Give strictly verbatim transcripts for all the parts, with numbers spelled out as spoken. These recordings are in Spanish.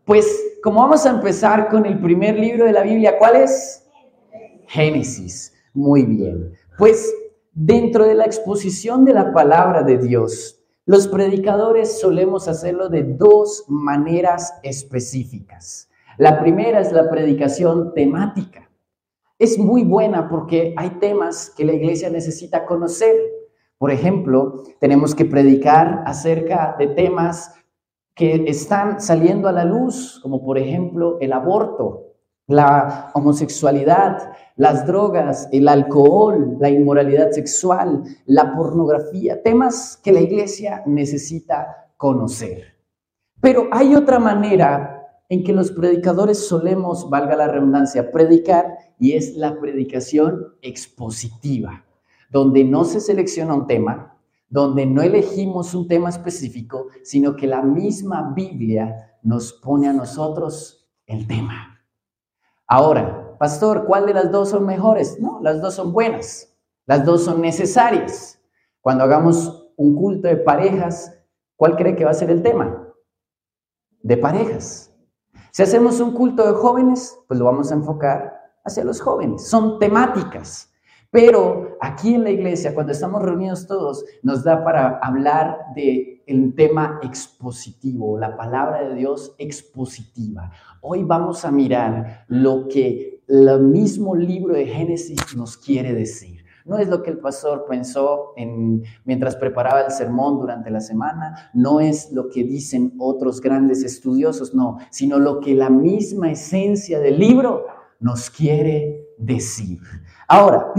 Pues como vamos a empezar con el primer libro de la Biblia, ¿cuál es? Génesis. Muy bien. Pues dentro de la exposición de la palabra de Dios, los predicadores solemos hacerlo de dos maneras específicas. La primera es la predicación temática. Es muy buena porque hay temas que la iglesia necesita conocer. Por ejemplo, tenemos que predicar acerca de temas que están saliendo a la luz, como por ejemplo el aborto, la homosexualidad, las drogas, el alcohol, la inmoralidad sexual, la pornografía, temas que la iglesia necesita conocer. Pero hay otra manera en que los predicadores solemos, valga la redundancia, predicar, y es la predicación expositiva, donde no se selecciona un tema, donde no elegimos un tema específico, sino que la misma Biblia nos pone a nosotros el tema. Ahora, pastor, ¿cuál de las dos son mejores? No, las dos son buenas, las dos son necesarias. Cuando hagamos un culto de parejas, ¿cuál cree que va a ser el tema? De parejas. Si hacemos un culto de jóvenes, pues lo vamos a enfocar hacia los jóvenes. Son temáticas. Pero aquí en la iglesia, cuando estamos reunidos todos, nos da para hablar del tema expositivo, la palabra de Dios expositiva. Hoy vamos a mirar lo que el mismo libro de Génesis nos quiere decir. No es lo que el pastor pensó en, mientras preparaba el sermón durante la semana, no es lo que dicen otros grandes estudiosos, no, sino lo que la misma esencia del libro nos quiere decir. Ahora,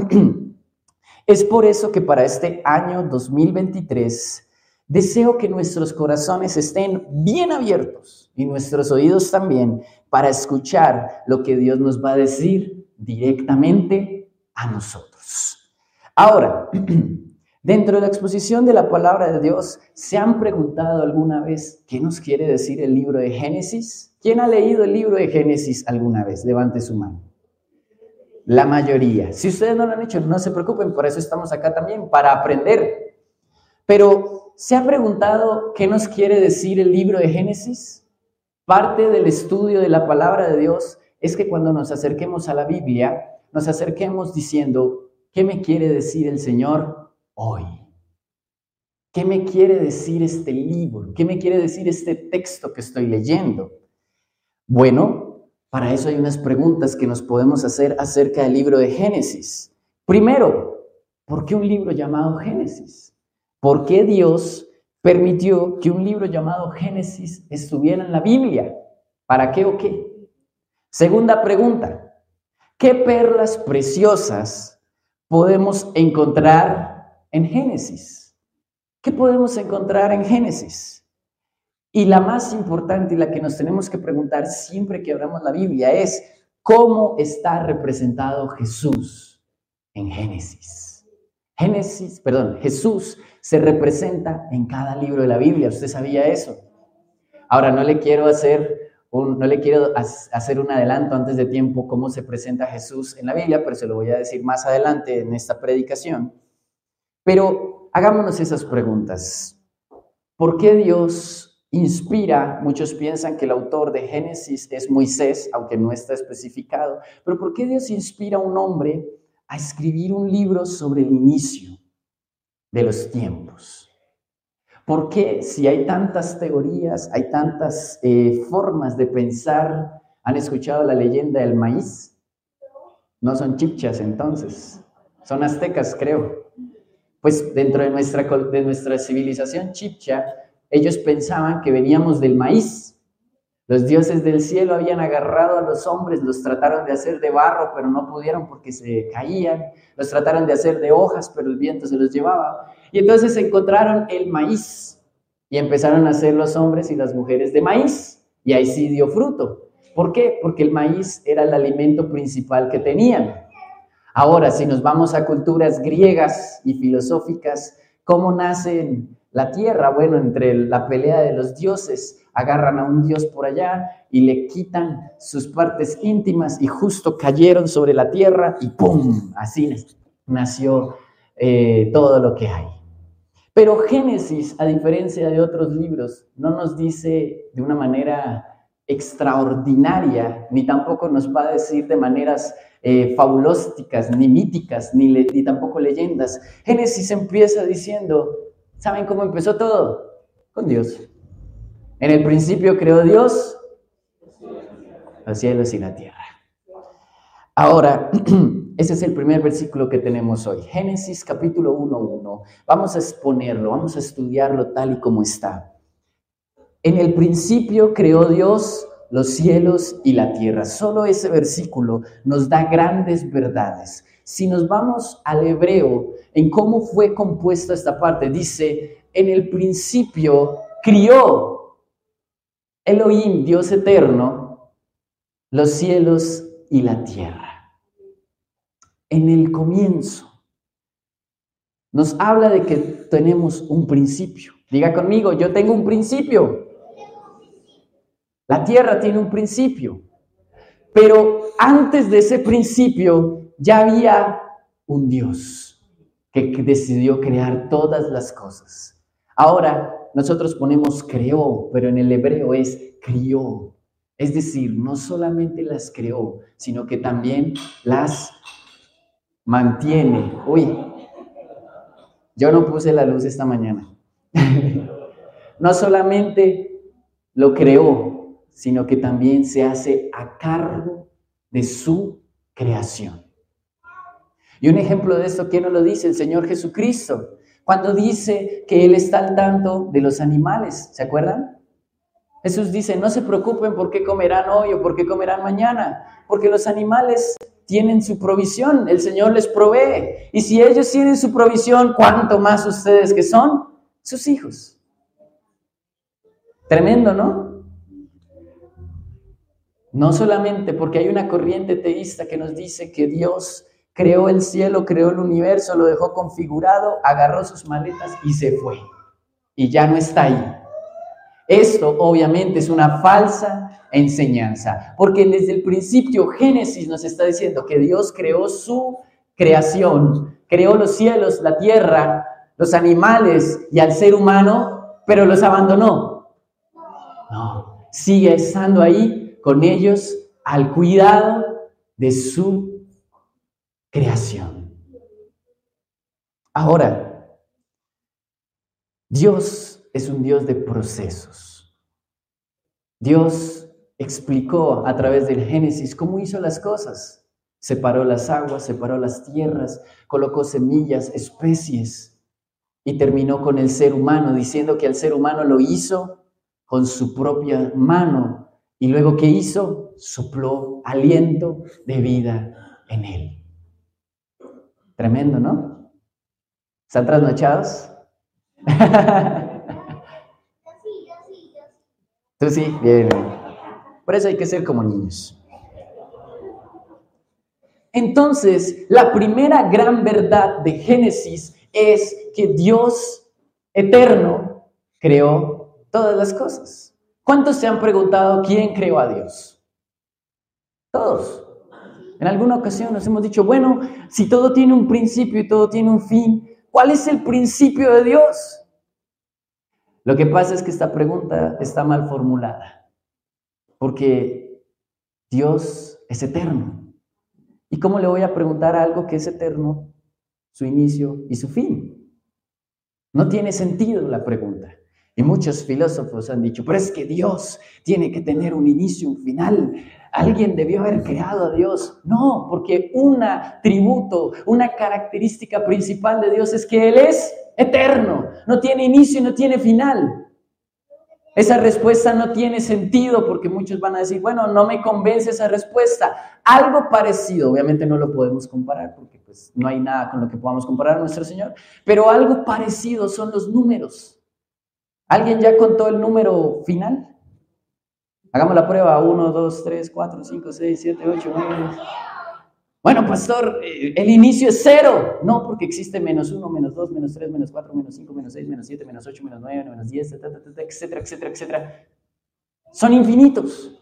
es por eso que para este año dos mil veintitrés deseo que nuestros corazones estén bien abiertos y nuestros oídos también para escuchar lo que Dios nos va a decir directamente a nosotros. Ahora, dentro de la exposición de la palabra de Dios, ¿se han preguntado alguna vez qué nos quiere decir el libro de Génesis? ¿Quién ha leído el libro de Génesis alguna vez? Levante su mano. La mayoría. Si ustedes no lo han hecho, no se preocupen, por eso estamos acá también, para aprender. Pero, ¿se ha preguntado qué nos quiere decir el libro de Génesis? Parte del estudio de la palabra de Dios es que cuando nos acerquemos a la Biblia, nos acerquemos diciendo, ¿qué me quiere decir el Señor hoy? ¿Qué me quiere decir este libro? ¿Qué me quiere decir este texto que estoy leyendo? Bueno, para eso hay unas preguntas que nos podemos hacer acerca del libro de Génesis. Primero, ¿por qué un libro llamado Génesis? ¿Por qué Dios permitió que un libro llamado Génesis estuviera en la Biblia? ¿Para qué o qué? Segunda pregunta, ¿qué perlas preciosas podemos encontrar en Génesis? ¿Qué podemos encontrar en Génesis? Y la más importante y la que nos tenemos que preguntar siempre que abramos la Biblia es, ¿cómo está representado Jesús en Génesis? Génesis, perdón, Jesús se representa en cada libro de la Biblia. ¿Usted sabía eso? Ahora, no le quiero hacer un, no le quiero hacer un adelanto antes de tiempo cómo se presenta Jesús en la Biblia, pero se lo voy a decir más adelante en esta predicación. Pero hagámonos esas preguntas. ¿Por qué Dios inspira? Muchos piensan que el autor de Génesis es Moisés, aunque no está especificado. Pero ¿por qué Dios inspira a un hombre a escribir un libro sobre el inicio de los tiempos? ¿Por qué, si hay tantas teorías, hay tantas eh, formas de pensar? ¿Han escuchado la leyenda del maíz? No son chipchas entonces, son aztecas, creo. Pues dentro de nuestra, de nuestra civilización chipcha, ellos pensaban que veníamos del maíz. Los dioses del cielo habían agarrado a los hombres, los trataron de hacer de barro, pero no pudieron porque se caían. Los trataron de hacer de hojas, pero el viento se los llevaba. Y entonces encontraron el maíz y empezaron a hacer los hombres y las mujeres de maíz. Y ahí sí dio fruto. ¿Por qué? Porque el maíz era el alimento principal que tenían. Ahora, si nos vamos a culturas griegas y filosóficas, ¿cómo nacen la tierra? Bueno, entre la pelea de los dioses, agarran a un dios por allá y le quitan sus partes íntimas y justo cayeron sobre la tierra y ¡pum! Así nació eh, todo lo que hay. Pero Génesis, a diferencia de otros libros, no nos dice de una manera extraordinaria, ni tampoco nos va a decir de maneras eh, fabulósticas, ni míticas, ni, le, ni tampoco leyendas. Génesis empieza diciendo, ¿saben cómo empezó todo? Con Dios. En el principio creó Dios los cielos y la tierra. Ahora, ese es el primer versículo que tenemos hoy. Génesis capítulo uno, uno. Vamos a exponerlo, vamos a estudiarlo tal y como está. En el principio creó Dios los cielos y la tierra. Solo ese versículo nos da grandes verdades. Si nos vamos al hebreo, en cómo fue compuesta esta parte, dice, en el principio crió Elohim, Dios eterno, los cielos y la tierra. En el comienzo, nos habla de que tenemos un principio. Diga conmigo, yo tengo un principio. La tierra tiene un principio, pero antes de ese principio ya había un Dios que decidió crear todas las cosas. Ahora nosotros ponemos creó, pero en el hebreo es crió. Es decir, no solamente las creó, sino que también las mantiene. Uy, yo no puse la luz esta mañana. No solamente lo creó, sino que también se hace a cargo de su creación. Y un ejemplo de esto, ¿quién nos lo dice? El Señor Jesucristo, cuando dice que Él está al tanto de los animales, ¿se acuerdan? Jesús dice, no se preocupen por qué comerán hoy o por qué comerán mañana, porque los animales tienen su provisión, el Señor les provee, y si ellos tienen su provisión, ¿cuánto más ustedes que son sus hijos? Tremendo, ¿no? No solamente porque hay una corriente teísta que nos dice que Dios creó el cielo, creó el universo, lo dejó configurado, agarró sus maletas y se fue. Y ya no está ahí. Esto obviamente es una falsa enseñanza, porque desde el principio Génesis nos está diciendo que Dios creó su creación, creó los cielos, la tierra, los animales y al ser humano, pero los abandonó. No, sigue estando ahí con ellos al cuidado de su creación. Ahora, Dios es un Dios de procesos. Dios explicó a través del Génesis cómo hizo las cosas. Separó las aguas, separó las tierras, colocó semillas, especies y terminó con el ser humano, diciendo que al ser humano lo hizo con su propia mano. Y luego, ¿qué hizo? Sopló aliento de vida en él. Tremendo, ¿no? ¿Están trasnochados? Tú sí, bien, bien. Por eso hay que ser como niños. Entonces, la primera gran verdad de Génesis es que Dios eterno creó todas las cosas. ¿Cuántos se han preguntado quién creó a Dios? Todos. En alguna ocasión nos hemos dicho, bueno, si todo tiene un principio y todo tiene un fin, ¿cuál es el principio de Dios? Lo que pasa es que esta pregunta está mal formulada, porque Dios es eterno. ¿Y cómo le voy a preguntar a algo que es eterno, su inicio y su fin? No tiene sentido la pregunta. Y muchos filósofos han dicho, pero es que Dios tiene que tener un inicio, un final. Alguien debió haber creado a Dios. No, porque un atributo, una característica principal de Dios es que Él es eterno. No tiene inicio y no tiene final. Esa respuesta no tiene sentido porque muchos van a decir, bueno, no me convence esa respuesta. Algo parecido, obviamente no lo podemos comparar porque pues, no hay nada con lo que podamos comparar a nuestro Señor, pero algo parecido son los números. ¿Alguien ya contó el número final? Hagamos la prueba. uno, dos, tres, cuatro, cinco, seis, siete, ocho, nueve. Bueno, pastor, el inicio es cero. No, porque existe menos uno, menos dos, menos tres, menos cuatro, menos cinco, menos seis, menos siete, menos ocho, menos nueve, menos diez, etcétera, etcétera, etcétera. Son infinitos.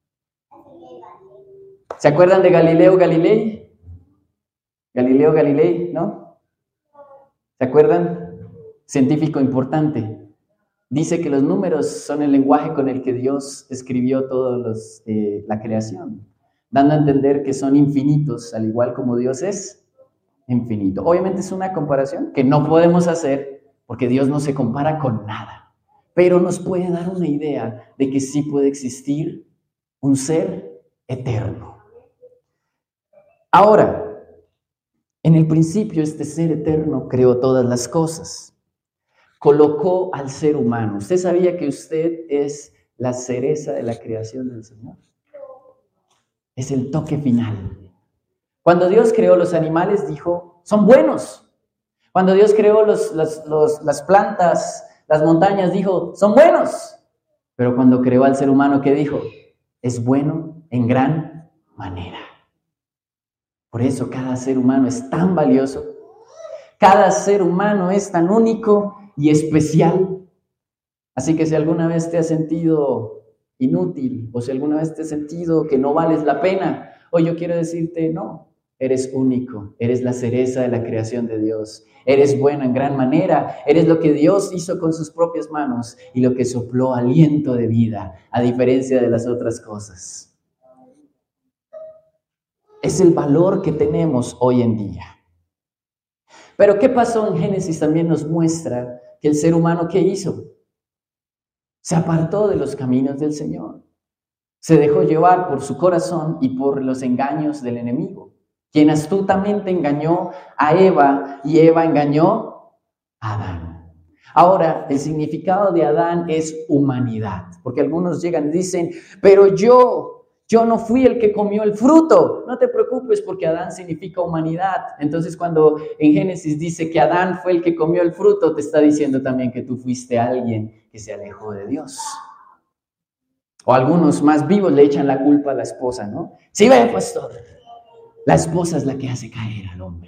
¿Se acuerdan de Galileo Galilei? Galileo Galilei, ¿no? ¿Se acuerdan? Científico importante. dice que los números son el lenguaje con el que Dios escribió toda eh, la creación, dando a entender que son infinitos, al igual como Dios es infinito. Obviamente es una comparación que no podemos hacer porque Dios no se compara con nada, pero nos puede dar una idea de que sí puede existir un ser eterno. Ahora, en el principio este ser eterno creó todas las cosas, colocó al ser humano. ¿Usted sabía que usted es la cereza de la creación del Señor? Es el toque final. Cuando Dios creó los animales, dijo, son buenos. Cuando Dios creó los, los, los, las plantas, las montañas, dijo, son buenos. Pero cuando creó al ser humano, ¿qué dijo? Es bueno en gran manera. Por eso cada ser humano es tan valioso. Cada ser humano es tan único y especial. Así que si alguna vez te has sentido inútil o si alguna vez te has sentido que no vales la pena, hoy yo quiero decirte, no, eres único, eres la cereza de la creación de Dios, eres bueno en gran manera, eres lo que Dios hizo con sus propias manos y lo que sopló aliento de vida, a diferencia de las otras cosas. Es el valor que tenemos hoy en día. Pero ¿qué pasó en Génesis? También nos muestra que el ser humano, ¿qué hizo? Se apartó de los caminos del Señor. Se dejó llevar por su corazón y por los engaños del enemigo, quien astutamente engañó a Eva y Eva engañó a Adán. Ahora, el significado de Adán es humanidad, porque algunos llegan y dicen, pero yo... Yo no fui el que comió el fruto. No te preocupes porque Adán significa humanidad. Entonces cuando en Génesis dice que Adán fue el que comió el fruto, te está diciendo también que tú fuiste alguien que se alejó de Dios. O algunos más vivos le echan la culpa a la esposa, ¿no? Sí, ve, pastor. La esposa es la que hace caer al hombre.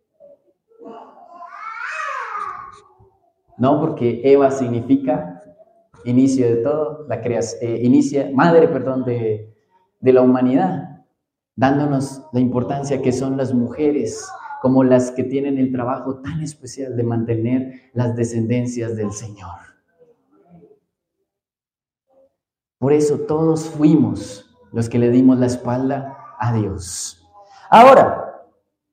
No, porque Eva significa inicio de todo, la creación, eh, inicia, madre, perdón, de... de la humanidad, dándonos la importancia que son las mujeres, como las que tienen el trabajo tan especial de mantener las descendencias del Señor. Por eso todos fuimos los que le dimos la espalda a Dios. Ahora,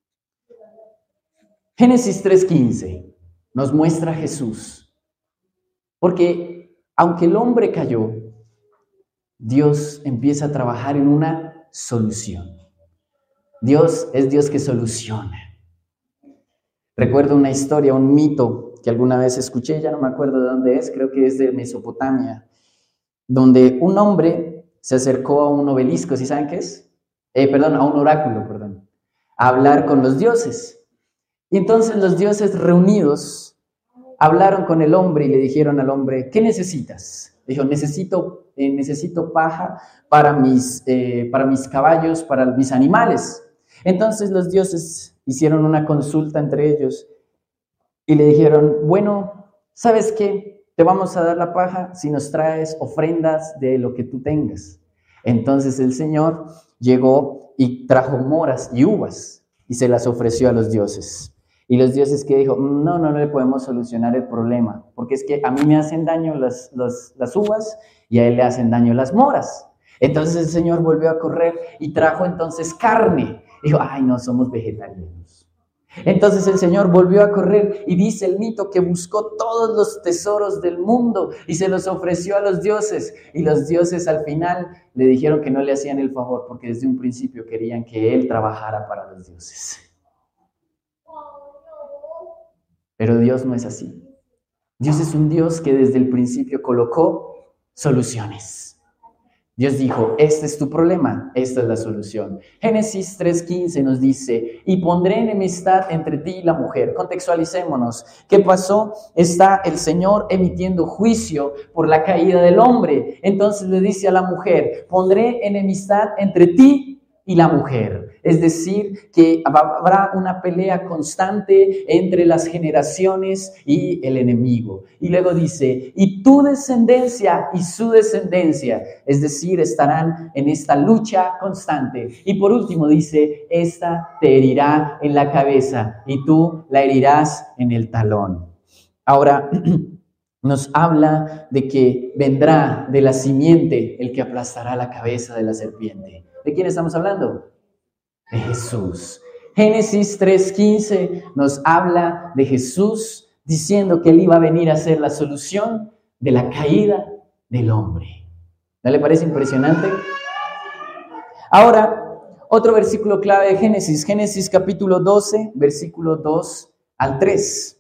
Génesis tres quince nos muestra a Jesús, porque aunque el hombre cayó, Dios empieza a trabajar en una solución. Dios es Dios que soluciona. Recuerdo una historia, un mito que alguna vez escuché, ya no me acuerdo de dónde es, creo que es de Mesopotamia, donde un hombre se acercó a un obelisco, ¿sí saben qué es? Eh, perdón, a un oráculo, perdón, a hablar con los dioses. Y entonces los dioses reunidos hablaron con el hombre y le dijeron al hombre, ¿qué necesitas? Dijo, necesito, eh, necesito paja para mis, eh, para mis caballos, para mis animales. Entonces los dioses hicieron una consulta entre ellos y le dijeron, bueno, ¿sabes qué? Te vamos a dar la paja si nos traes ofrendas de lo que tú tengas. Entonces el Señor llegó y trajo moras y uvas y se las ofreció a los dioses. Y los dioses que dijo, no, no, no le podemos solucionar el problema, porque es que a mí me hacen daño las, las, las uvas y a él le hacen daño las moras. Entonces el Señor volvió a correr y trajo entonces carne. Dijo, ay, no, somos vegetarianos. Entonces el Señor volvió a correr y dice el mito que buscó todos los tesoros del mundo y se los ofreció a los dioses. Y los dioses al final le dijeron que no le hacían el favor porque desde un principio querían que él trabajara para los dioses. Pero Dios no es así. Dios es un Dios que desde el principio colocó soluciones. Dios dijo, este es tu problema, esta es la solución. Génesis tres quince nos dice, y pondré enemistad entre ti y la mujer. Contextualicémonos. ¿Qué pasó? Está el Señor emitiendo juicio por la caída del hombre. Entonces le dice a la mujer, pondré enemistad entre ti y la mujer. Es decir, que habrá una pelea constante entre las generaciones y el enemigo. Y luego dice, y tu descendencia y su descendencia, es decir, estarán en esta lucha constante. Y por último dice, esta te herirá en la cabeza y tú la herirás en el talón. Ahora, nos habla de que vendrá de la simiente el que aplastará la cabeza de la serpiente. ¿De quién estamos hablando? De Jesús. Génesis tres quince nos habla de Jesús diciendo que Él iba a venir a ser la solución de la caída del hombre. ¿No le parece impresionante? Ahora, otro versículo clave de Génesis, Génesis capítulo doce, versículo dos al tres.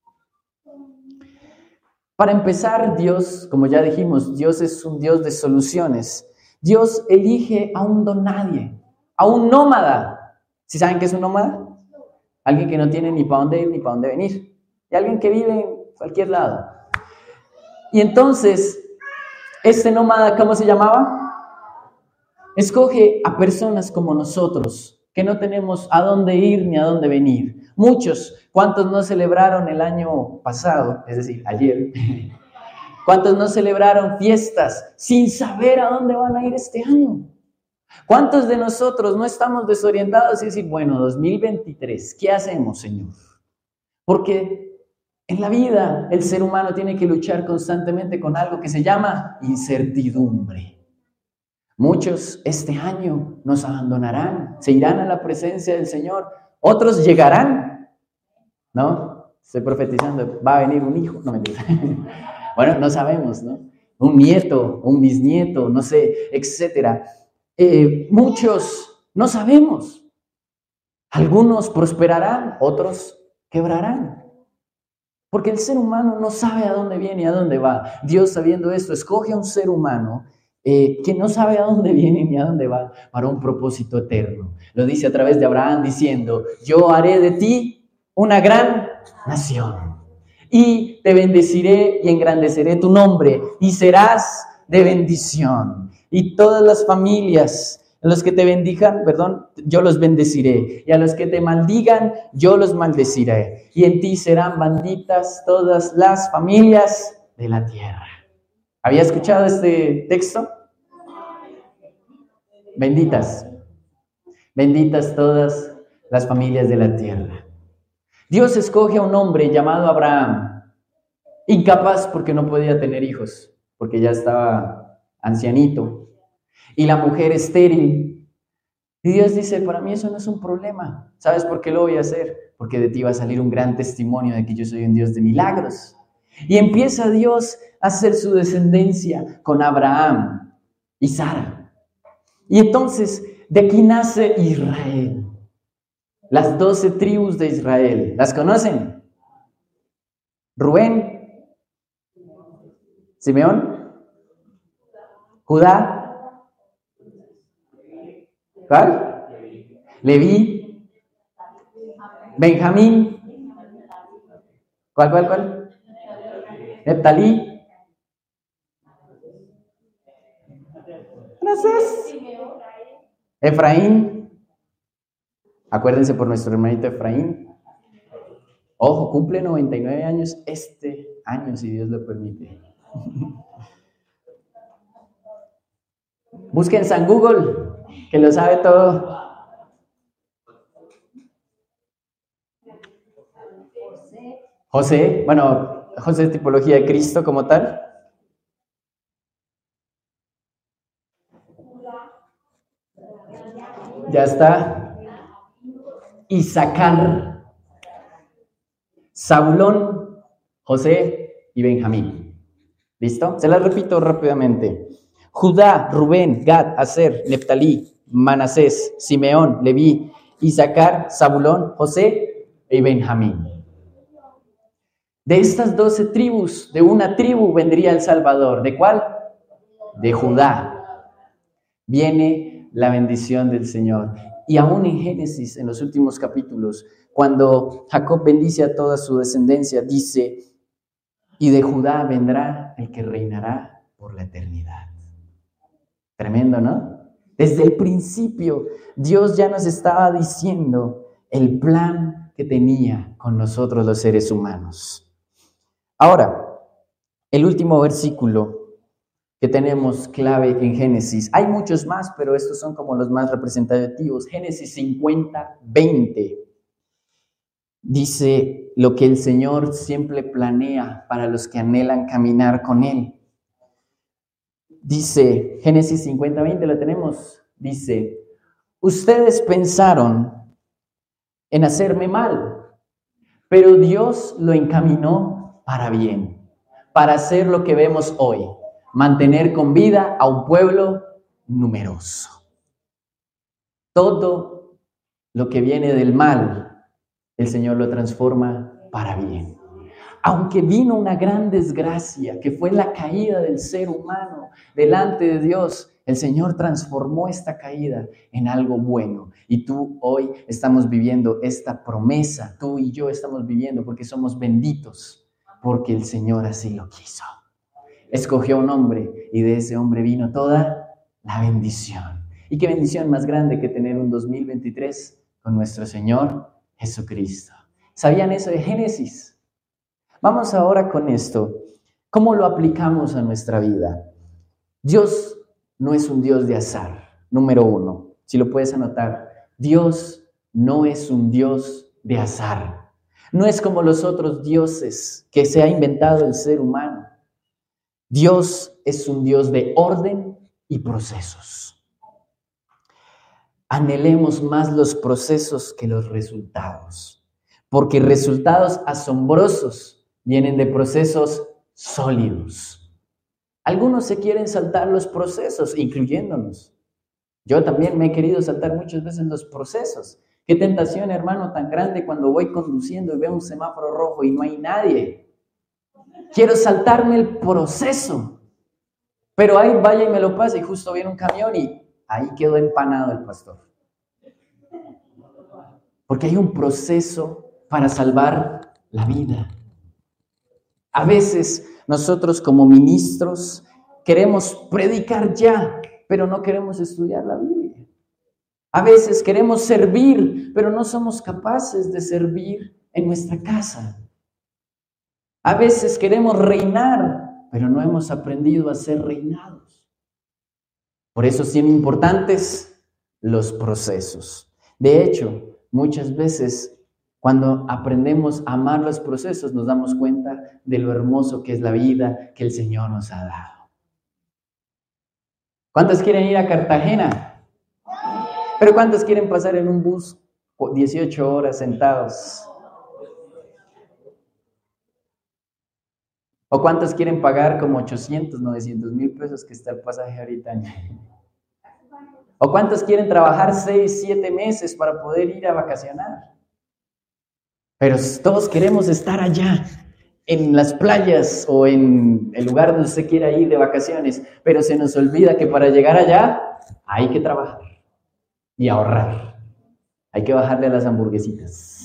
Para empezar, Dios, como ya dijimos, Dios es un Dios de soluciones. Dios elige a un don nadie, a un nómada. ¿Sí saben qué es un nómada? Alguien que no tiene ni para dónde ir ni para dónde venir. Y alguien que vive en cualquier lado. Y entonces, este nómada, ¿cómo se llamaba? Escoge a personas como nosotros, que no tenemos a dónde ir ni a dónde venir. Muchos, ¿cuántos no celebraron el año pasado? Es decir, ayer. ¿Cuántos no celebraron fiestas sin saber a dónde van a ir este año? ¿Cuántos de nosotros no estamos desorientados y decir, bueno, dos mil veintitrés, ¿qué hacemos, Señor? Porque en la vida el ser humano tiene que luchar constantemente con algo que se llama incertidumbre. Muchos este año nos abandonarán, se irán a la presencia del Señor. Otros llegarán, ¿no? Estoy profetizando, va a venir un hijo, no me digas. Bueno, no sabemos, ¿no? Un nieto, un bisnieto, no sé, etcétera. Eh, muchos no sabemos. Algunos prosperarán, otros quebrarán. Porque el ser humano no sabe a dónde viene y a dónde va. Dios, sabiendo esto, escoge a un ser humano eh, que no sabe a dónde viene ni a dónde va para un propósito eterno. Lo dice a través de Abraham diciendo, yo haré de ti una gran nación y te bendeciré y engrandeceré tu nombre y serás de bendición. Y todas las familias, a los que te bendigan, perdón, yo los bendeciré. Y a los que te maldigan, yo los maldeciré. Y en ti serán benditas todas las familias de la tierra. ¿Había escuchado este texto? Benditas. Benditas todas las familias de la tierra. Dios escoge a un hombre llamado Abraham, incapaz porque no podía tener hijos, porque ya estaba ancianito. Y la mujer estéril. Y Dios dice, para mí eso no es un problema. ¿Sabes por qué lo voy a hacer? Porque de ti va a salir un gran testimonio de que yo soy un Dios de milagros. Y empieza Dios a hacer su descendencia con Abraham y Sara. Y entonces, de aquí nace Israel. Las doce tribus de Israel. ¿Las conocen? Rubén, Simeón, Judá, ¿cuál? Leví, Benjamín, ¿cuál, cuál, cuál? Neftalí, Manasés, Efraín. Acuérdense por nuestro hermanito Efraín. Ojo, cumple noventa y nueve años este año, si Dios lo permite. Busquen San Google, que lo sabe todo. José, bueno, José es tipología de Cristo como tal. Ya está. Isaacar, Zabulón, José y Benjamín. ¿Listo? Se las repito rápidamente. Judá, Rubén, Gad, Aser, Neftalí, Manasés, Simeón, Leví, Isaacar, Zabulón, José y Benjamín. De estas doce tribus, de una tribu vendría el Salvador. ¿De cuál? De Judá. Viene la bendición del Señor. Y aún en Génesis, en los últimos capítulos, cuando Jacob bendice a toda su descendencia, dice, y de Judá vendrá el que reinará por la eternidad. Tremendo, ¿no? Desde el principio, Dios ya nos estaba diciendo el plan que tenía con nosotros los seres humanos. Ahora, el último versículo que tenemos clave en Génesis. Hay muchos más, pero estos son como los más representativos. Génesis cincuenta, veinte. dice lo que el Señor siempre planea para los que anhelan caminar con Él. Dice, Génesis cincuenta veinte, ¿lo tenemos? Dice, ustedes pensaron en hacerme mal, pero Dios lo encaminó para bien, para hacer lo que vemos hoy, mantener con vida a un pueblo numeroso. Todo lo que viene del mal, el Señor lo transforma para bien. Aunque vino una gran desgracia, que fue la caída del ser humano delante de Dios, el Señor transformó esta caída en algo bueno. Y tú hoy estamos viviendo esta promesa, tú y yo estamos viviendo porque somos benditos, porque el Señor así lo quiso. Escogió un hombre y de ese hombre vino toda la bendición. Y qué bendición más grande que tener un dos mil veintitrés con nuestro Señor Jesucristo. ¿Sabían eso de Génesis? Vamos ahora con esto. ¿Cómo lo aplicamos a nuestra vida? Dios no es un Dios de azar, número uno. Si lo puedes anotar, Dios no es un Dios de azar. No es como los otros dioses que se ha inventado el ser humano. Dios es un Dios de orden y procesos. Anhelemos más los procesos que los resultados, porque resultados asombrosos vienen de procesos sólidos. Algunos se quieren saltar los procesos, incluyéndonos. Yo también me he querido saltar muchas veces los procesos. Qué tentación, hermano, tan grande cuando voy conduciendo y veo un semáforo rojo y no hay nadie. Quiero saltarme el proceso, pero ahí vaya y me lo pasa y justo viene un camión y ahí quedó empanado el pastor. Porque hay un proceso para salvar la vida. A veces nosotros como ministros queremos predicar ya, pero no queremos estudiar la Biblia. A veces queremos servir, pero no somos capaces de servir en nuestra casa. A veces queremos reinar, pero no hemos aprendido a ser reinados. Por eso son importantes los procesos. De hecho, muchas veces cuando aprendemos a amar los procesos, nos damos cuenta de lo hermoso que es la vida que el Señor nos ha dado. ¿Cuántos quieren ir a Cartagena? ¿Pero cuántos quieren pasar en un bus dieciocho horas sentados? ¿O cuántos quieren pagar como ochocientos, novecientos mil pesos que está el pasaje ahorita? ¿O cuántos quieren trabajar seis, siete meses para poder ir a vacacionar? Pero todos queremos estar allá, en las playas o en el lugar donde usted quiera ir de vacaciones, pero se nos olvida que para llegar allá hay que trabajar y ahorrar. Hay que bajarle a las hamburguesitas.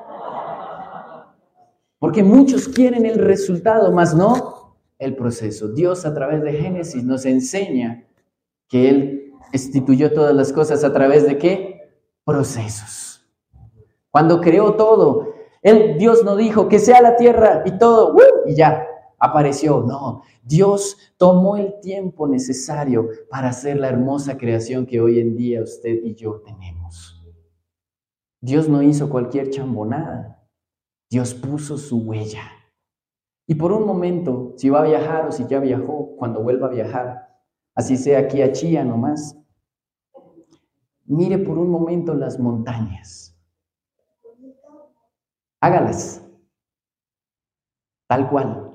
Porque muchos quieren el resultado, mas no el proceso. Dios a través de Génesis nos enseña que Él instituyó todas las cosas a través de ¿qué? Procesos. Cuando creó todo, Él, Dios no dijo que sea la tierra y todo, ¡uh! Y ya, apareció. No, Dios tomó el tiempo necesario para hacer la hermosa creación que hoy en día usted y yo tenemos. Dios no hizo cualquier chambonada. Dios puso su huella. Y por un momento, si va a viajar o si ya viajó, cuando vuelva a viajar, así sea aquí a Chía nomás, mire por un momento las montañas. Hágalas. Tal cual.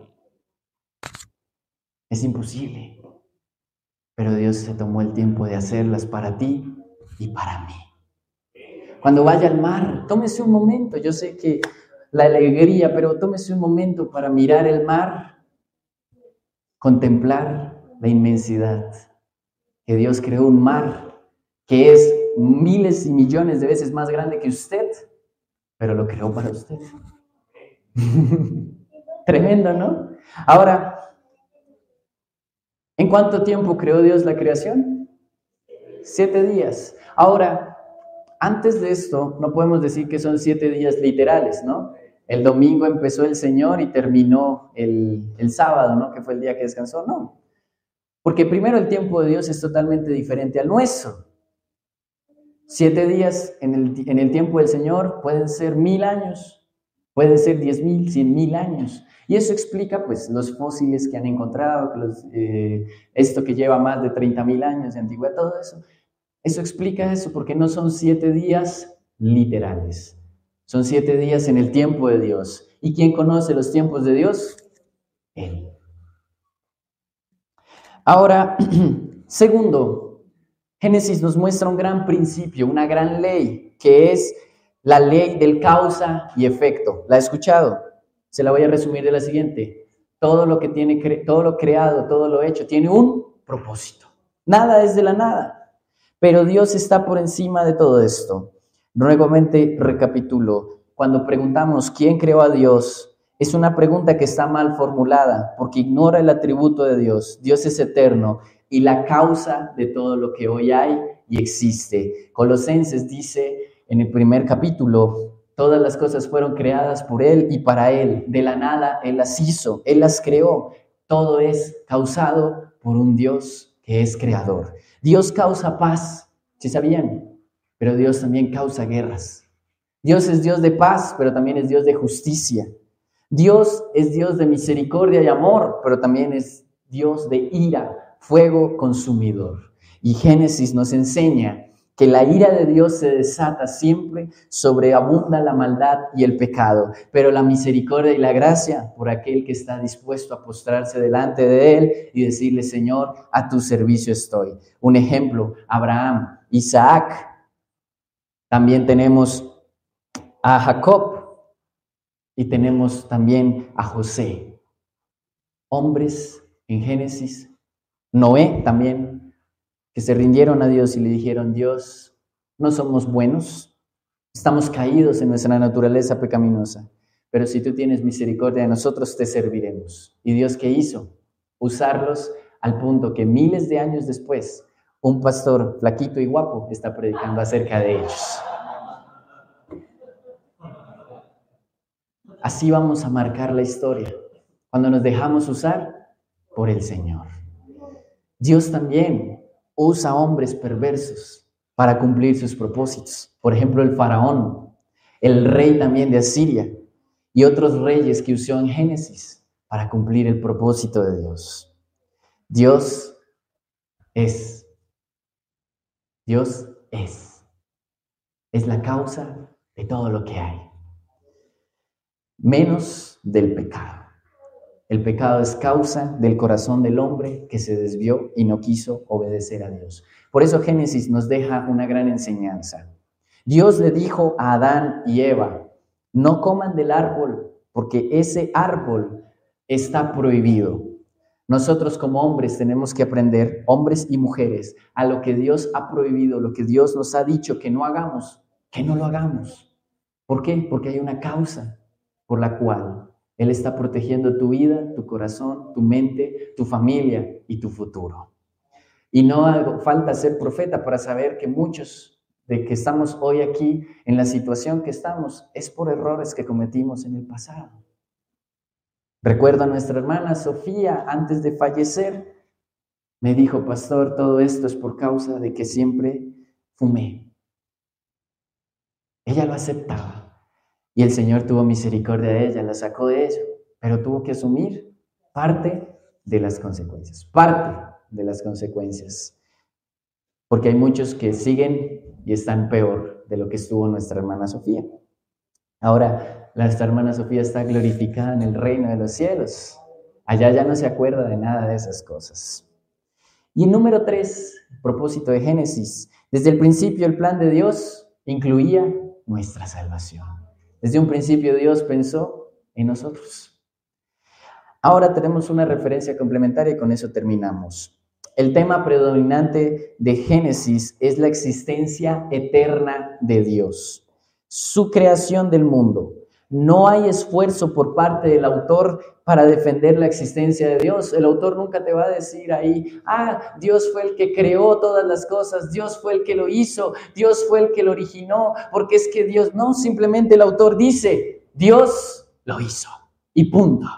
Es imposible. Pero Dios se tomó el tiempo de hacerlas para ti y para mí. Cuando vaya al mar, tómese un momento. Yo sé que la alegría, pero tómese un momento para mirar el mar, contemplar la inmensidad. Que Dios creó un mar que es miles y millones de veces más grande que usted, pero lo creó para usted. Tremendo, ¿no? Ahora, ¿en cuánto tiempo creó Dios la creación? Siete días. Ahora, antes de esto, no podemos decir que son siete días literales, ¿no? El domingo empezó el Señor y terminó el, el sábado, ¿no? Que fue el día que descansó. No. Porque primero el tiempo de Dios es totalmente diferente al nuestro. Siete días en el, en el tiempo del Señor pueden ser mil años Puede ser diez mil, cien mil años. Y eso explica pues los fósiles que han encontrado, que los, eh, esto que lleva más de treinta mil años de antigüedad, todo eso. Eso explica eso, porque no son siete días literales. Son siete días en el tiempo de Dios. ¿Y quién conoce los tiempos de Dios? Él. Ahora, segundo, Génesis nos muestra un gran principio, una gran ley, que es la ley del causa y efecto. ¿La ha escuchado? Se la voy a resumir de la siguiente. Todo lo que tiene, todo lo creado, todo lo hecho, tiene un propósito. Nada es de la nada. Pero Dios está por encima de todo esto. Nuevamente recapitulo. Cuando preguntamos ¿quién creó a Dios? Es una pregunta que está mal formulada porque ignora el atributo de Dios. Dios es eterno y la causa de todo lo que hoy hay y existe. Colosenses dice en el primer capítulo, todas las cosas fueron creadas por Él y para Él. De la nada Él las hizo, Él las creó. Todo es causado por un Dios que es creador. Dios causa paz, ¿sí sabían? Pero Dios también causa guerras. Dios es Dios de paz, pero también es Dios de justicia. Dios es Dios de misericordia y amor, pero también es Dios de ira, fuego consumidor. Y Génesis nos enseña que la ira de Dios se desata siempre, sobreabunda la maldad y el pecado, pero la misericordia y la gracia por aquel que está dispuesto a postrarse delante de Él y decirle, Señor, a tu servicio estoy. Un ejemplo, Abraham, Isaac. También tenemos a Jacob y tenemos también a José. Hombres en Génesis, Noé también, que se rindieron a Dios y le dijeron, Dios, no somos buenos, estamos caídos en nuestra naturaleza pecaminosa, pero si tú tienes misericordia de nosotros, te serviremos. ¿Y Dios qué hizo? Usarlos al punto que miles de años después, un pastor flaquito y guapo está predicando acerca de ellos. Así vamos a marcar la historia, cuando nos dejamos usar por el Señor. Dios también usa hombres perversos para cumplir sus propósitos. Por ejemplo, el faraón, el rey también de Asiria y otros reyes que usó en Génesis para cumplir el propósito de Dios. Dios es. Dios es. Es la causa de todo lo que hay. Menos del pecado. El pecado es causa del corazón del hombre que se desvió y no quiso obedecer a Dios. Por eso Génesis nos deja una gran enseñanza. Dios le dijo a Adán y Eva, no coman del árbol, porque ese árbol está prohibido. Nosotros como hombres tenemos que aprender, hombres y mujeres, a lo que Dios ha prohibido, lo que Dios nos ha dicho que no hagamos, que no lo hagamos. ¿Por qué? Porque hay una causa por la cual Él está protegiendo tu vida, tu corazón, tu mente, tu familia y tu futuro. Y no hace falta ser profeta para saber que muchos de que estamos hoy aquí en la situación que estamos es por errores que cometimos en el pasado. Recuerdo a nuestra hermana Sofía, antes de fallecer, me dijo, pastor, todo esto es por causa de que siempre fumé. Ella lo aceptaba. Y el Señor tuvo misericordia de ella, la sacó de ello, pero tuvo que asumir parte de las consecuencias, parte de las consecuencias. Porque hay muchos que siguen y están peor de lo que estuvo nuestra hermana Sofía. Ahora, nuestra hermana Sofía está glorificada en el reino de los cielos. Allá ya no se acuerda de nada de esas cosas. Y en número tres, propósito de Génesis, desde el principio el plan de Dios incluía nuestra salvación. Desde un principio Dios pensó en nosotros. Ahora tenemos una referencia complementaria y con eso terminamos. El tema predominante de Génesis es la existencia eterna de Dios, su creación del mundo. No hay esfuerzo por parte del autor para defender la existencia de Dios. El autor nunca te va a decir ahí, ah, Dios fue el que creó todas las cosas, Dios fue el que lo hizo, Dios fue el que lo originó, porque es que Dios no, simplemente el autor dice, Dios lo hizo y punto.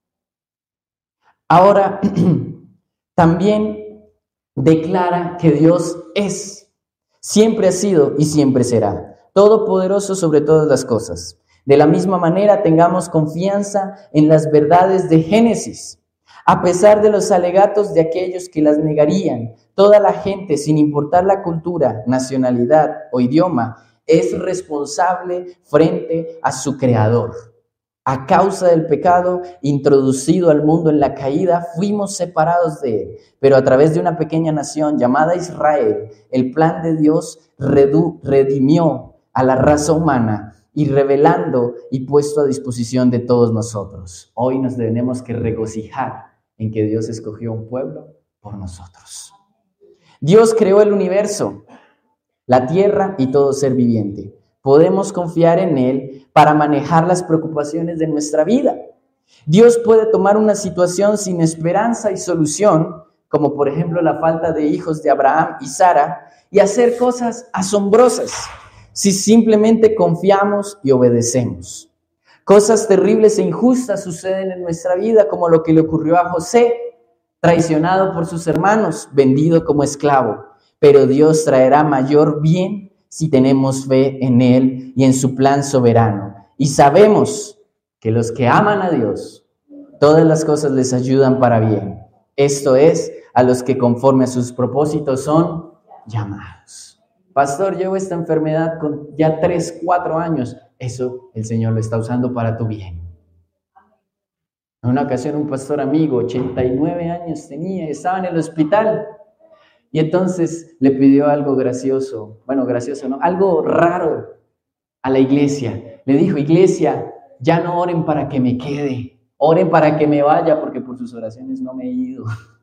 Ahora, también declara que Dios es, siempre ha sido y siempre será, todopoderoso sobre todas las cosas. De la misma manera, tengamos confianza en las verdades de Génesis. A pesar de los alegatos de aquellos que las negarían, toda la gente, sin importar la cultura, nacionalidad o idioma, es responsable frente a su Creador. A causa del pecado introducido al mundo en la caída, fuimos separados de Él. Pero a través de una pequeña nación llamada Israel, el plan de Dios redu- redimió a la raza humana y revelando y puesto a disposición de todos nosotros. Hoy nos tenemos que regocijar en que Dios escogió un pueblo por nosotros. Dios creó el universo, la tierra y todo ser viviente. Podemos confiar en Él para manejar las preocupaciones de nuestra vida. Dios puede tomar una situación sin esperanza y solución, como por ejemplo la falta de hijos de Abraham y Sara, y hacer cosas asombrosas si simplemente confiamos y obedecemos. Cosas terribles e injustas suceden en nuestra vida, como lo que le ocurrió a José, traicionado por sus hermanos, vendido como esclavo. Pero Dios traerá mayor bien si tenemos fe en Él y en su plan soberano. Y sabemos que los que aman a Dios, todas las cosas les ayudan para bien. Esto es, a los que conforme a sus propósitos son llamados. Pastor, llevo esta enfermedad con ya tres, cuatro años. Eso el Señor lo está usando para tu bien. En una ocasión un pastor amigo, ochenta y nueve años tenía, estaba en el hospital. Y entonces le pidió algo gracioso, bueno, gracioso no, algo raro a la iglesia. Le dijo, iglesia, ya no oren para que me quede, oren para que me vaya, porque por sus oraciones no me he ido.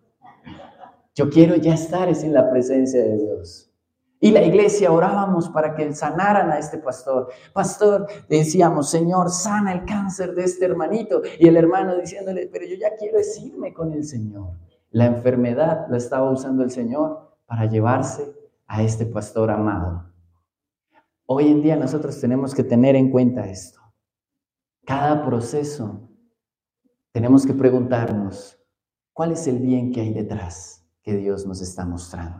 Yo quiero ya estar en la presencia de Dios. Y la iglesia orábamos para que sanaran a este pastor. Pastor, decíamos, Señor, sana el cáncer de este hermanito. Y el hermano diciéndole, pero yo ya quiero irme con el Señor. La enfermedad la estaba usando el Señor para llevarse a este pastor amado. Hoy en día nosotros tenemos que tener en cuenta esto. Cada proceso tenemos que preguntarnos, ¿cuál es el bien que hay detrás que Dios nos está mostrando?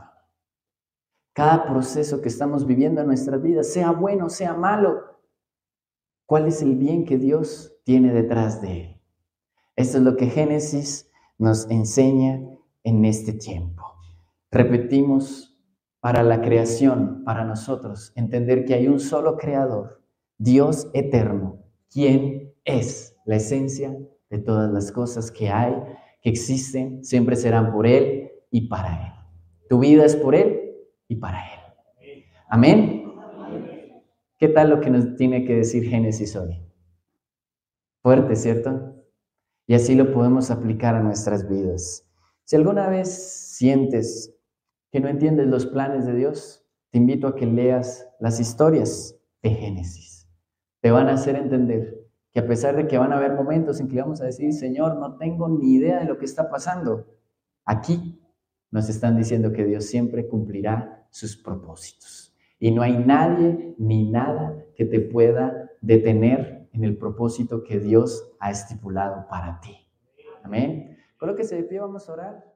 Cada proceso que estamos viviendo en nuestras vidas, sea bueno, sea malo, ¿cuál es el bien que Dios tiene detrás de él? Esto es lo que Génesis nos enseña en este tiempo. Repetimos, para la creación, para nosotros, entender que hay un solo creador, Dios eterno, quien es la esencia de todas las cosas que hay, que existen, siempre serán por Él y para Él. Tu vida es por Él y para Él. Amén. ¿Qué tal lo que nos tiene que decir Génesis hoy? Fuerte, ¿cierto? Y así lo podemos aplicar a nuestras vidas. Si alguna vez sientes que no entiendes los planes de Dios, te invito a que leas las historias de Génesis. Te van a hacer entender que a pesar de que van a haber momentos en que vamos a decir, Señor, no tengo ni idea de lo que está pasando, aquí nos están diciendo que Dios siempre cumplirá sus propósitos. Y no hay nadie ni nada que te pueda detener en el propósito que Dios ha estipulado para ti. Amén. Colóquese de pie, vamos a orar.